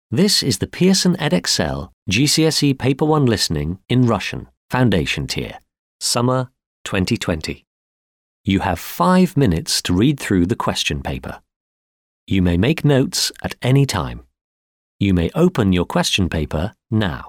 This is the Pearson Edexcel GCSE Paper 1 Listening in Russian, Foundation Tier, Summer 2020. You have 5 minutes to read through the question paper. You may make notes at any time. You may open your question paper now.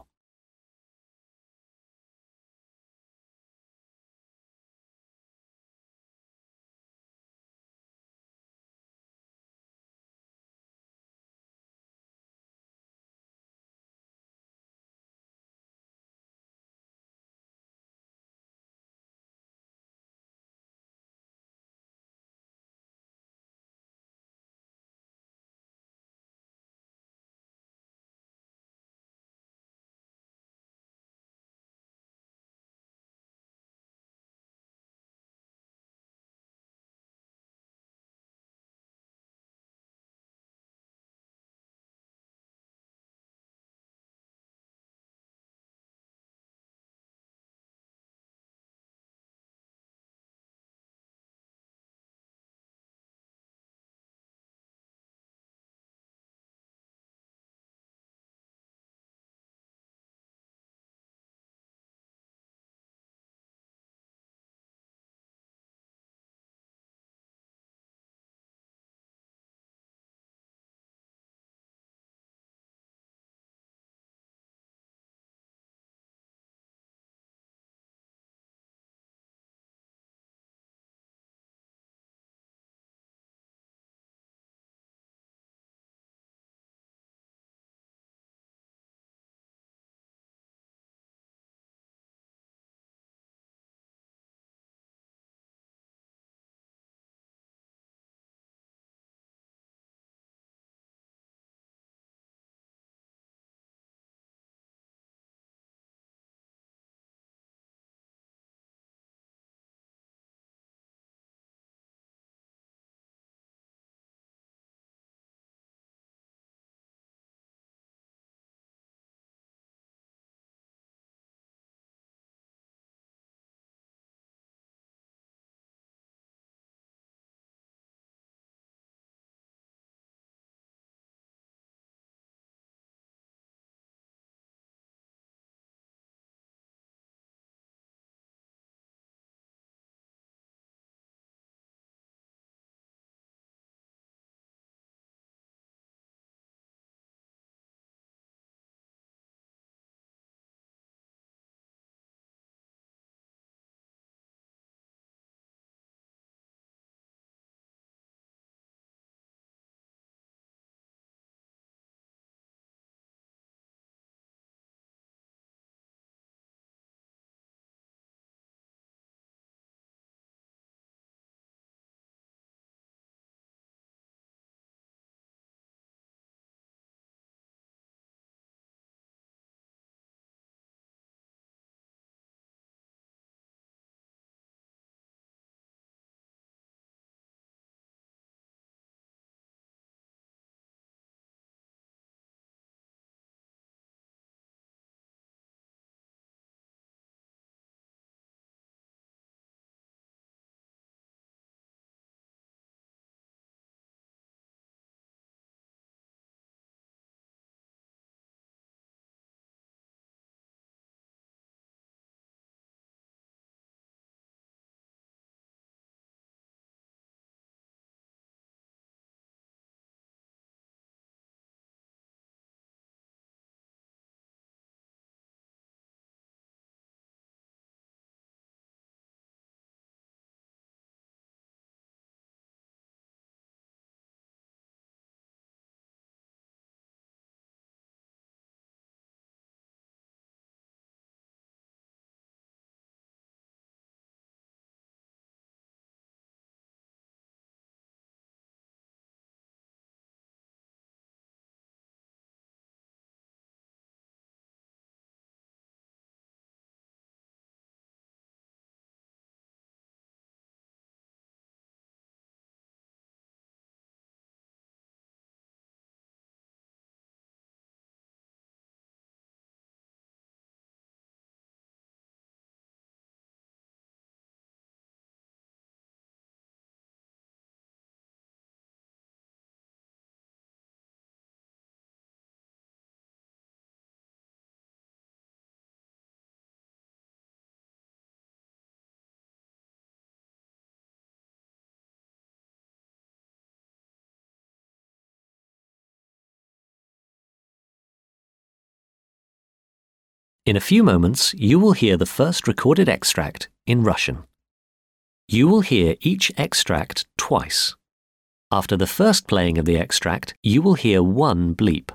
In a few moments, you will hear the first recorded extract in Russian. You will hear each extract twice. After the first playing of the extract, you will hear one bleep.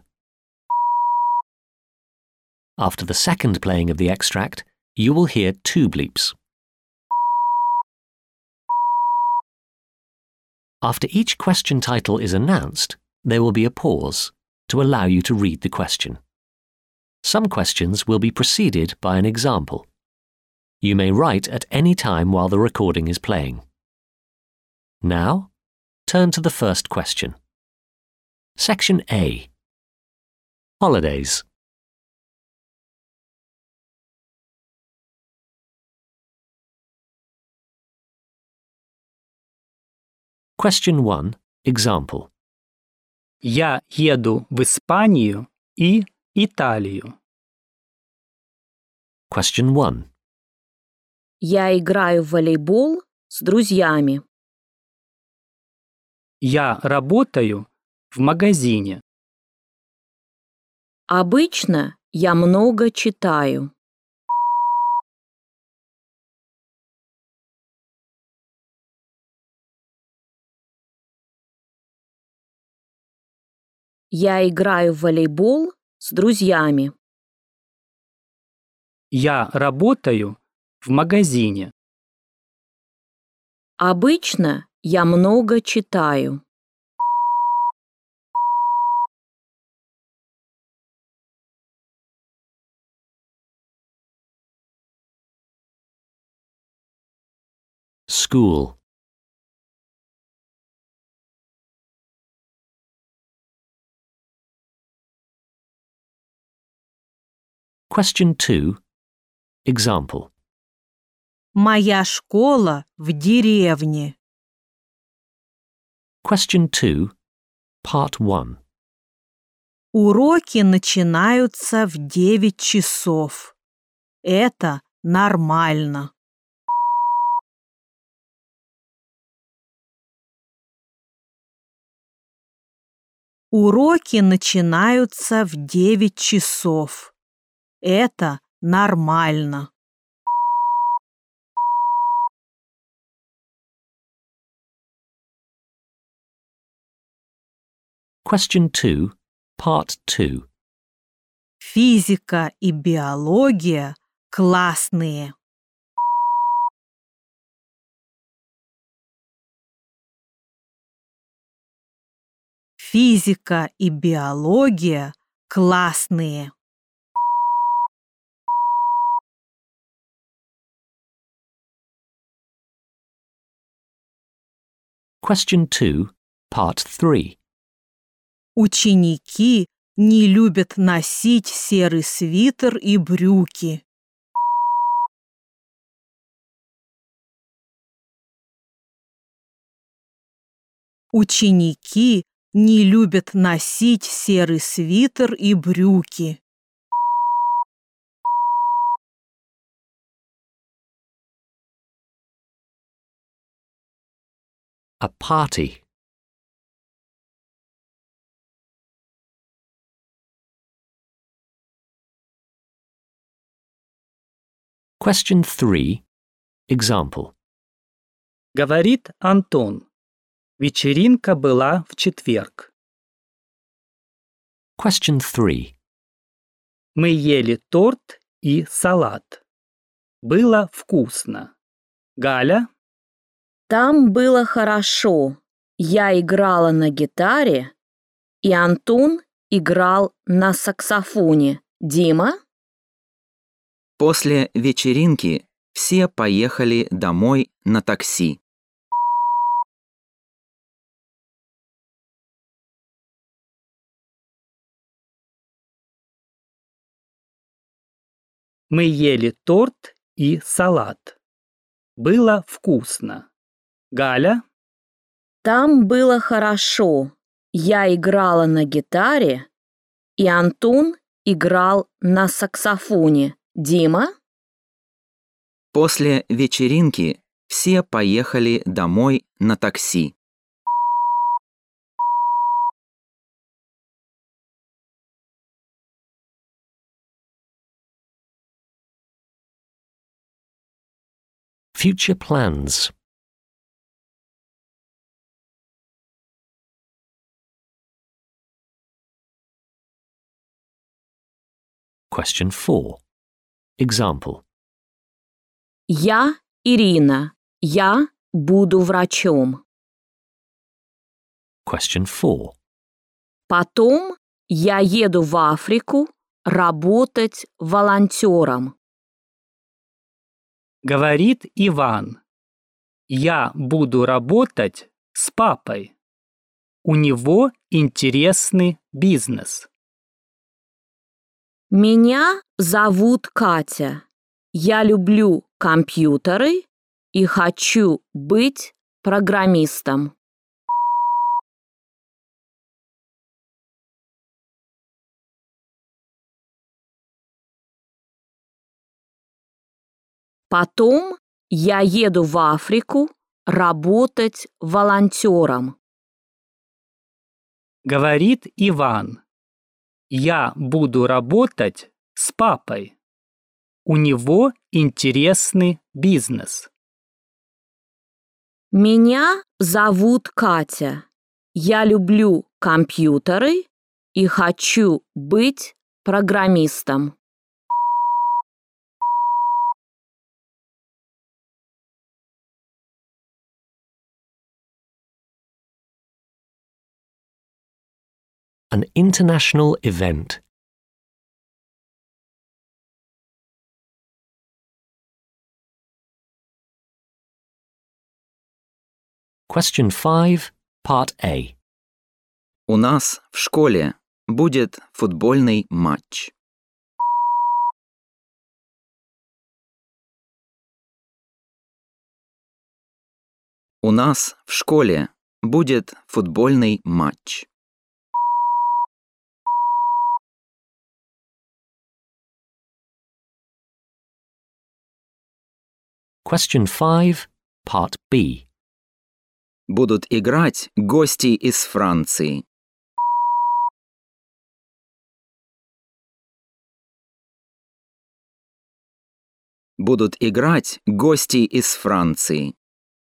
After the second playing of the extract, you will hear two bleeps. After each question title is announced, there will be a pause to allow you to read the question. Some questions will be preceded by an example. You may write at any time while the recording is playing. Now, turn to the first question. Section A. Holidays. Question 1. Example. Я еду в Испанию и Италию. Question 1. Я играю в волейбол с друзьями. Я работаю в магазине. Обычно я много читаю. Я играю в волейбол с друзьями. Я работаю в магазине. Обычно я много читаю. School. Question 2. Example. Моя школа в деревне. Question 2. Part 1. Уроки начинаются в 9 часов. Это нормально. Уроки начинаются в 9 часов. Это нормально. Question 2. Part 2. Физика и биология классные. Физика и биология классные. Question 2. Part 3. Ученики не любят носить серый свитер и брюки. Ученики не любят носить серый свитер и брюки. A party. Question 3. Example. Говорит Антон. Вечеринка была в четверг. Question 3. Мы ели торт и салат. Было вкусно. Галя? Там было хорошо. Я играла на гитаре, и Антон играл на саксофоне. Дима? После вечеринки все поехали домой на такси. Мы ели торт и салат. Было вкусно. Галя? Там было хорошо. Я играла на гитаре, и Антон играл на саксофоне. Дима? После вечеринки все поехали домой на такси. Future plans. Question 4. Example. Я Ирина. Я буду врачом. Question 4. Потом я еду в Африку работать волонтером. Говорит Иван. Я буду работать с папой. У него интересный бизнес. Меня зовут Катя. Я люблю компьютеры и хочу быть программистом. Потом я еду в Африку работать волонтером. Говорит Иван. Я буду работать с папой. У него интересный бизнес. Меня зовут Катя. Я люблю компьютеры и хочу быть программистом. An international event. Question 5, Part A. У нас в школе будет футбольный матч. У нас в школе будет футбольный матч. Question 5, Part B. Будут играть гости из Франции. Будут играть гости из Франции.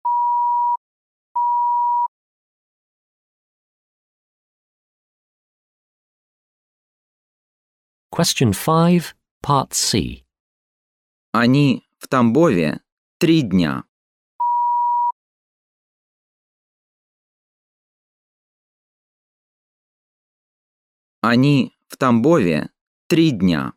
Question 5, Part C. Они в Тамбове 3 дня. Они в Тамбове 3 дня.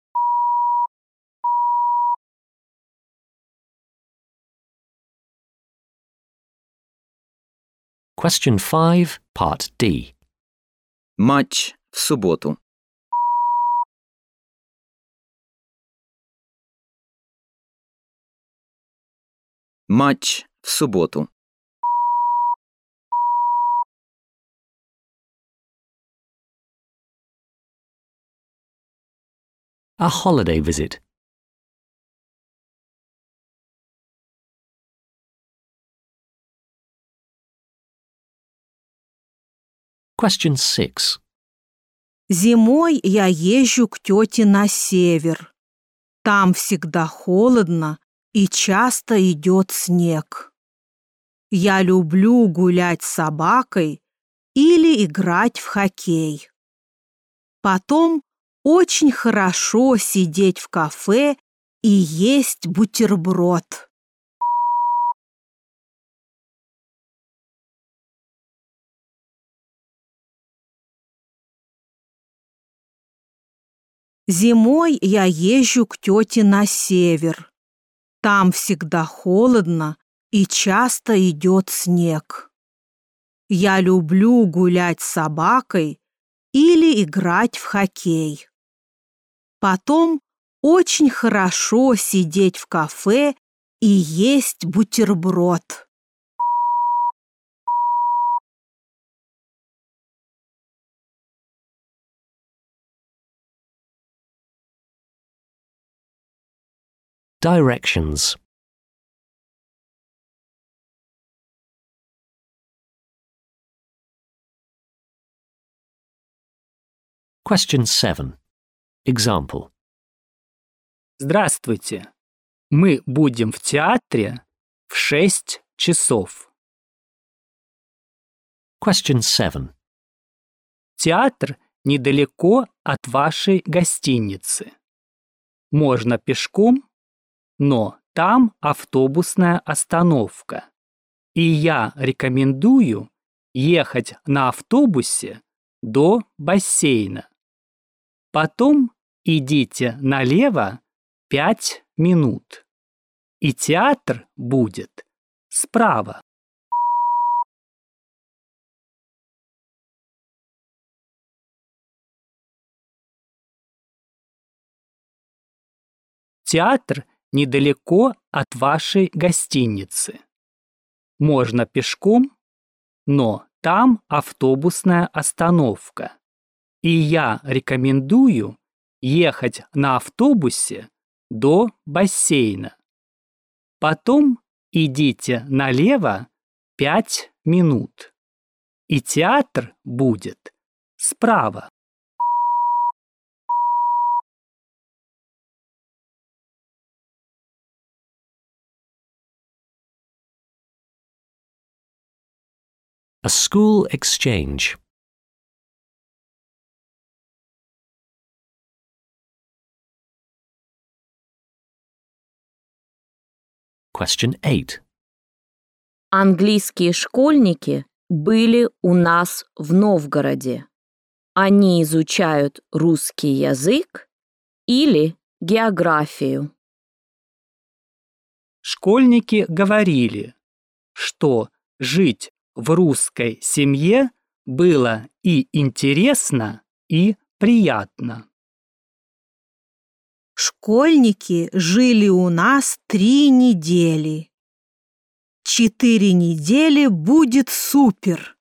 Question 5, Part D. Матч в субботу. Матч в субботу. A holiday visit. Question 6. Зимой я езжу к тете на север. Там всегда холодно и часто идет снег. Я люблю гулять с собакой или играть в хоккей. Потом очень хорошо сидеть в кафе и есть бутерброд. Зимой я езжу к тете на север. Там всегда холодно и часто идет снег. Я люблю гулять с собакой или играть в хоккей. Потом очень хорошо сидеть в кафе и есть бутерброд. Directions. Question 7. Example. Здравствуйте. Мы будем в театре в 6 часов. Question 7. Театр недалеко от вашей гостиницы. Можно пешком, но там автобусная остановка. И я рекомендую ехать на автобусе до бассейна. Потом идите налево 5 минут. И театр будет справа. Театр недалеко от вашей гостиницы. Можно пешком, но там автобусная остановка. И я рекомендую ехать на автобусе до бассейна. Потом идите налево 5 минут. И театр будет справа. A school exchange. Question 8. Английские школьники были у нас в Новгороде. Они изучают русский язык или географию. Школьники говорили, что жить в русской семье было и интересно, и приятно. Школьники жили у нас 3 недели. 4 недели будет супер.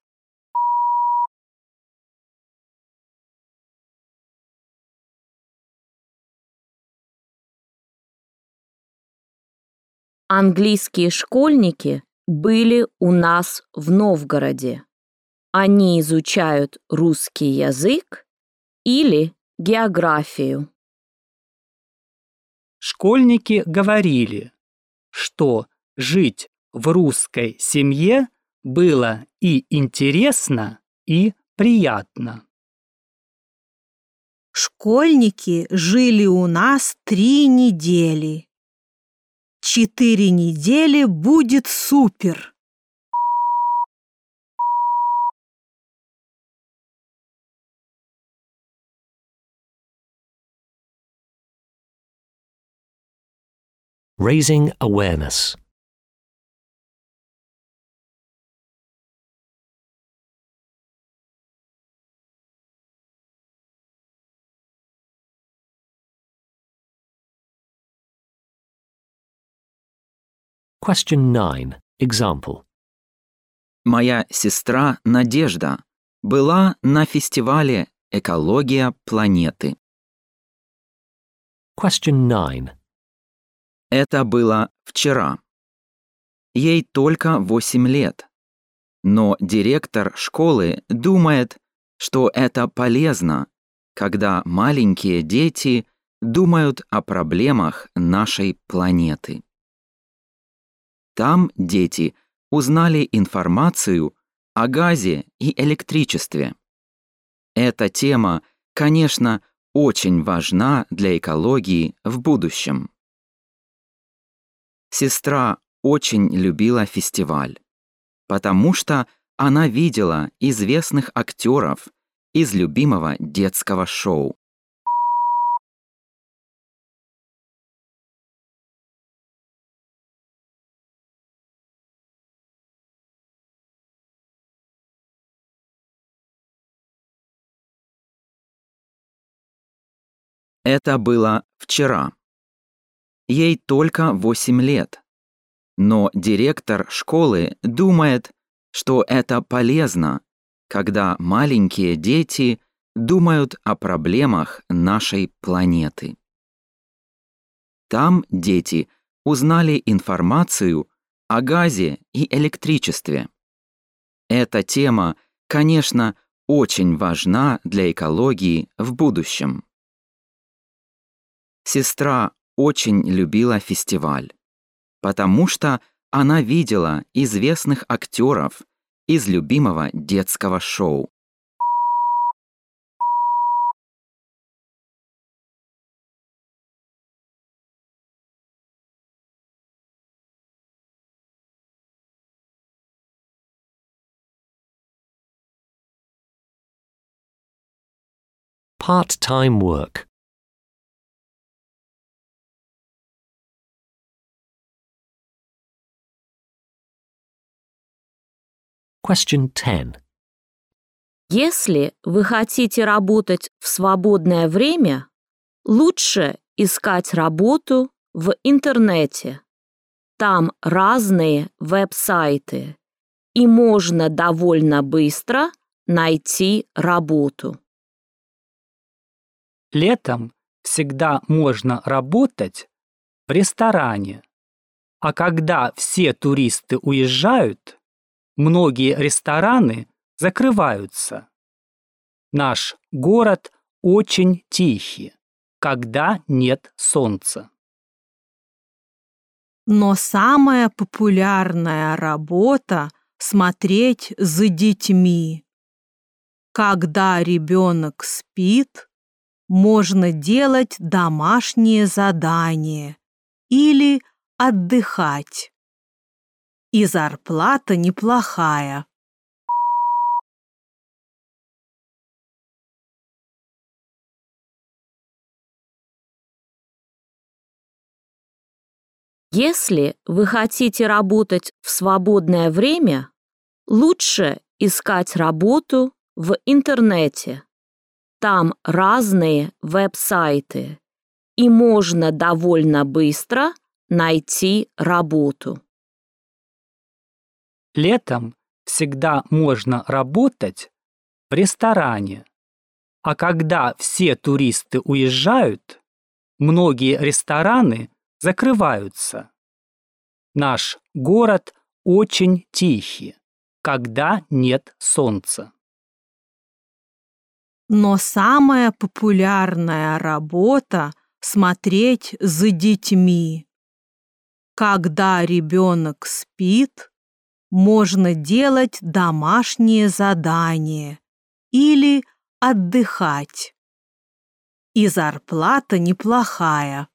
Английские школьники были у нас в Новгороде. Они изучают русский язык или географию. Школьники говорили, что жить в русской семье было и интересно, и приятно. Школьники жили у нас 3 недели. 4 недели будет супер. Raising awareness. Question 9. Example. Моя сестра Надежда была на фестивале «Экология планеты». Question 9. Это было вчера. Ей только 8 лет. Но директор школы думает, что это полезно, когда маленькие дети думают о проблемах нашей планеты. Там дети узнали информацию о газе и электричестве. Эта тема, конечно, очень важна для экологии в будущем. Сестра очень любила фестиваль, потому что она видела известных актеров из любимого детского шоу. Это было вчера. Ей только 8 лет. Но директор школы думает, что это полезно, когда маленькие дети думают о проблемах нашей планеты. Там дети узнали информацию о газе и электричестве. Эта тема, конечно, очень важна для экологии в будущем. Сестра очень любила фестиваль, потому что Она видела известных актеров из любимого детского шоу. Part-time work. Question 10. Если вы хотите работать в свободное время, лучше искать работу в интернете. Там разные веб-сайты, и можно довольно быстро найти работу. Летом всегда можно работать в ресторане, а когда все туристы уезжают, многие рестораны закрываются. Наш город очень тихий, когда нет солнца. Но самая популярная работа — смотреть за детьми. Когда ребенок спит, можно делать домашние задания или отдыхать. И зарплата неплохая. Если вы хотите работать в свободное время, лучше искать работу в интернете. Там разные веб-сайты, и можно довольно быстро найти работу. Летом всегда можно работать в ресторане, а когда все туристы уезжают, многие рестораны закрываются. Наш город очень тихий, когда нет солнца. Но самая популярная работа — смотреть за детьми. Когда ребенок спит, можно делать домашние задания или отдыхать. И зарплата неплохая.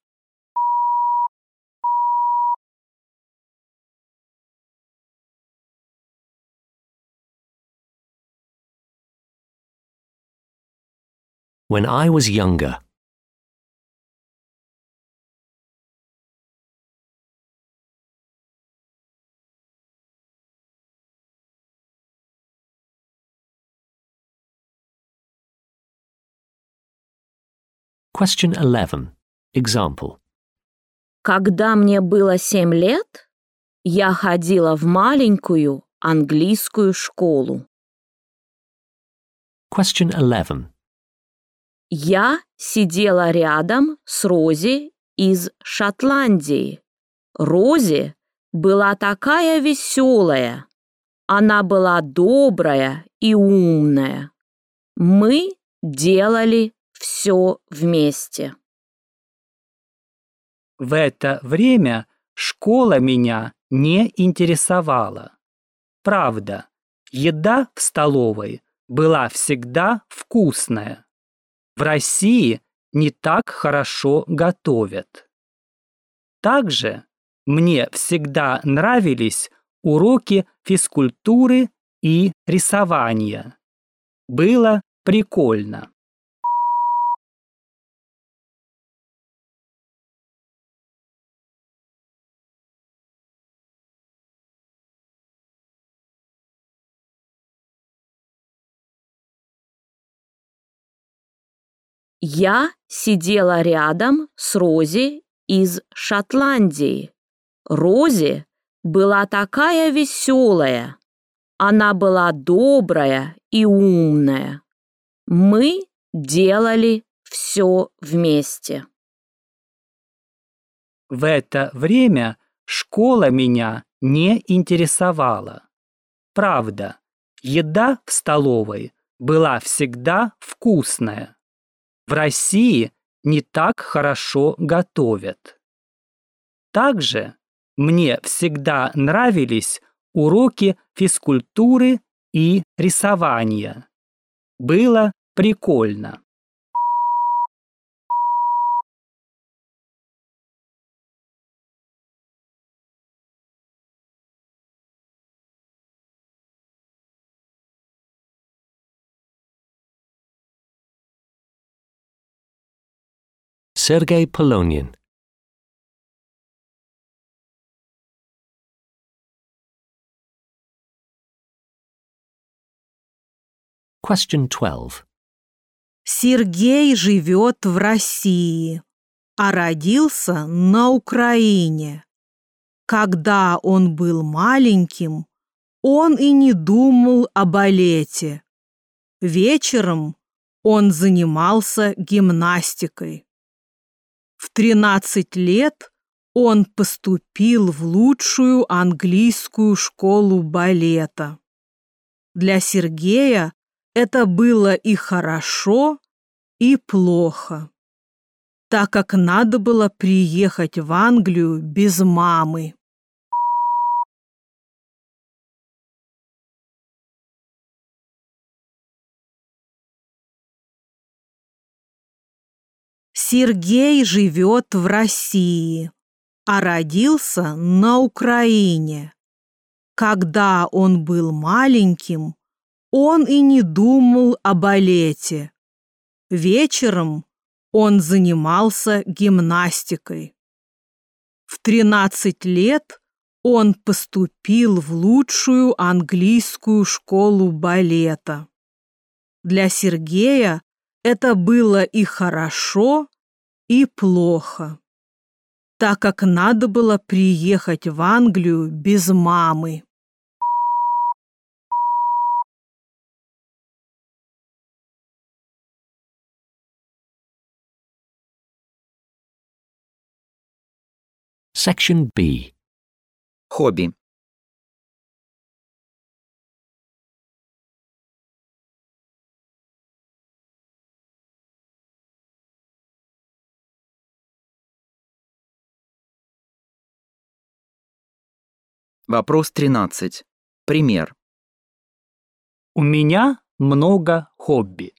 When I was younger. Question 11. Example. Когда мне было 7 лет, я ходила в маленькую английскую школу. Question 11. Я сидела рядом с Рози из Шотландии. Рози была такая веселая. Она была добрая и умная. Мы делали все вместе. В это время школа меня не интересовала. Правда, еда в столовой была всегда вкусная. В России не так хорошо готовят. Также мне всегда нравились уроки физкультуры и рисования. Было прикольно. Я сидела рядом с Рози из Шотландии. Рози была такая веселая. Она была добрая и умная. Мы делали все вместе. В это время школа меня не интересовала. Правда, еда в столовой была всегда вкусная. В России не так хорошо готовят. Также Мне всегда нравились уроки физкультуры и рисования. Было прикольно. Sergei Polonin. Question 12. Сергей живет в России, а родился на Украине. Когда он был маленьким, он и не думал о балете. Вечером он занимался гимнастикой. В 13 лет он поступил в лучшую английскую школу балета. Для Сергея это было и хорошо, и плохо, так как надо было приехать в Англию без мамы. Сергей живет в России, а родился на Украине. Когда он был маленьким, он и не думал о балете. Вечером он занимался гимнастикой. В 13 лет он поступил в лучшую английскую школу балета. Для Сергея это было и хорошо, и плохо, так как надо было приехать в Англию без мамы. Section B. Хобби. Вопрос 13. Пример. У меня много хобби.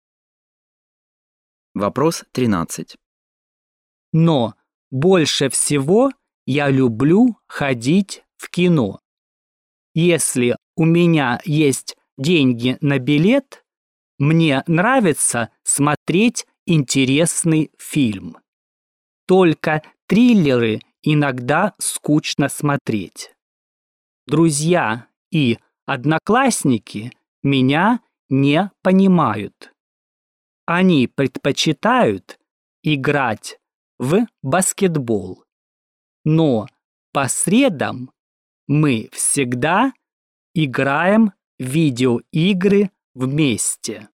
Вопрос 13. Но больше всего я люблю ходить в кино. Если у меня есть деньги на билет, мне нравится смотреть интересный фильм. Только триллеры иногда скучно смотреть. Друзья и одноклассники меня не понимают. Они предпочитают играть в баскетбол. Но по средам мы всегда играем в видеоигры вместе.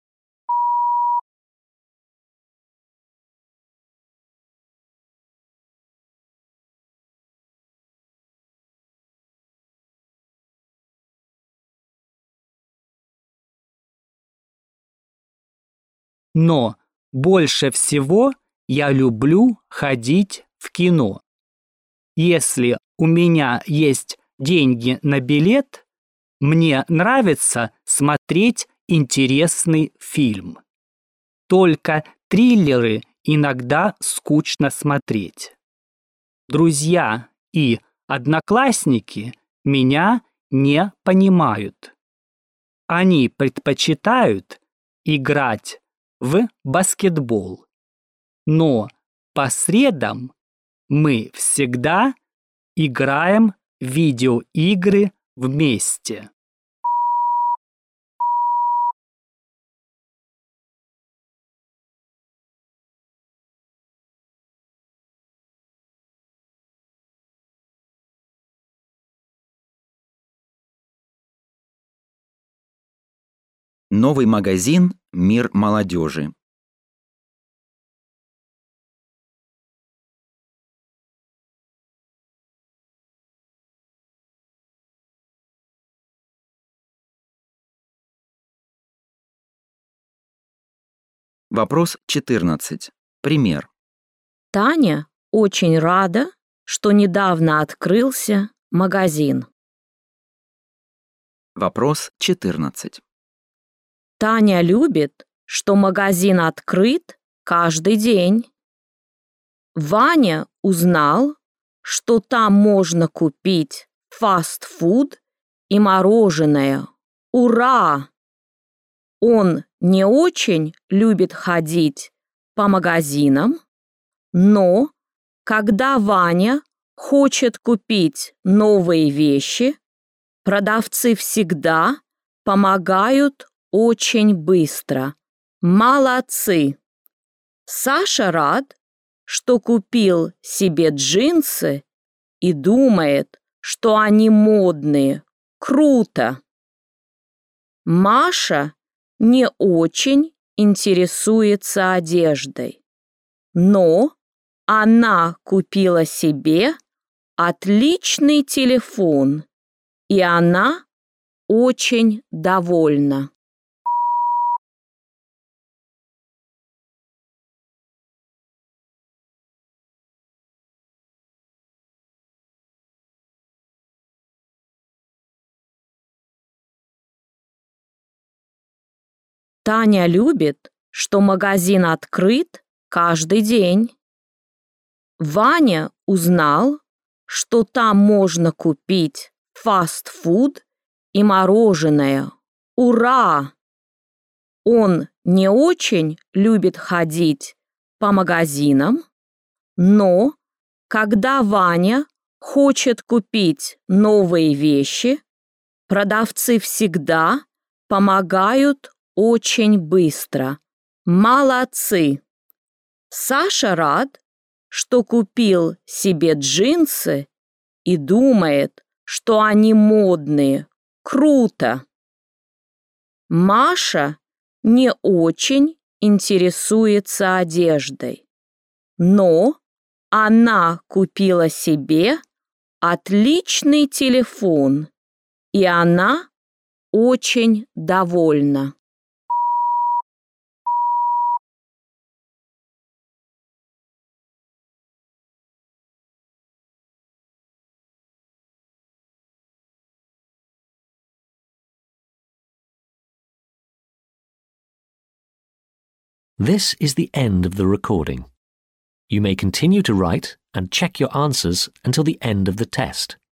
Но больше всего я люблю ходить в кино. Если у меня есть деньги на билет, мне нравится смотреть интересный фильм. Только триллеры иногда скучно смотреть. Друзья и одноклассники меня не понимают. Они предпочитают играть в баскетбол. Но по средам мы всегда играем в видеоигры вместе. Новый магазин «Мир молодежи». Вопрос 14. Пример. Таня очень рада, что недавно открылся магазин? Вопрос 14. Таня любит, что магазин открыт каждый день. Ваня узнал, что там можно купить фастфуд и мороженое. Ура! Он не очень любит ходить по магазинам, но когда Ваня хочет купить новые вещи, продавцы всегда помогают очень быстро. Молодцы! Саша рад, что купил себе джинсы и думает, что они модные. Круто! Маша не очень интересуется одеждой, но она купила себе отличный телефон, и она очень довольна. Таня любит, что магазин открыт каждый день. Ваня узнал, что там можно купить фастфуд и мороженое. Ура! Он не очень любит ходить по магазинам, но когда Ваня хочет купить новые вещи, продавцы всегда помогают очень быстро. Молодцы! Саша рад, что купил себе джинсы и думает, что они модные. Круто! Маша не очень интересуется одеждой, но она купила себе отличный телефон, и она очень довольна. This is the end of the recording. You may continue to write and check your answers until the end of the test.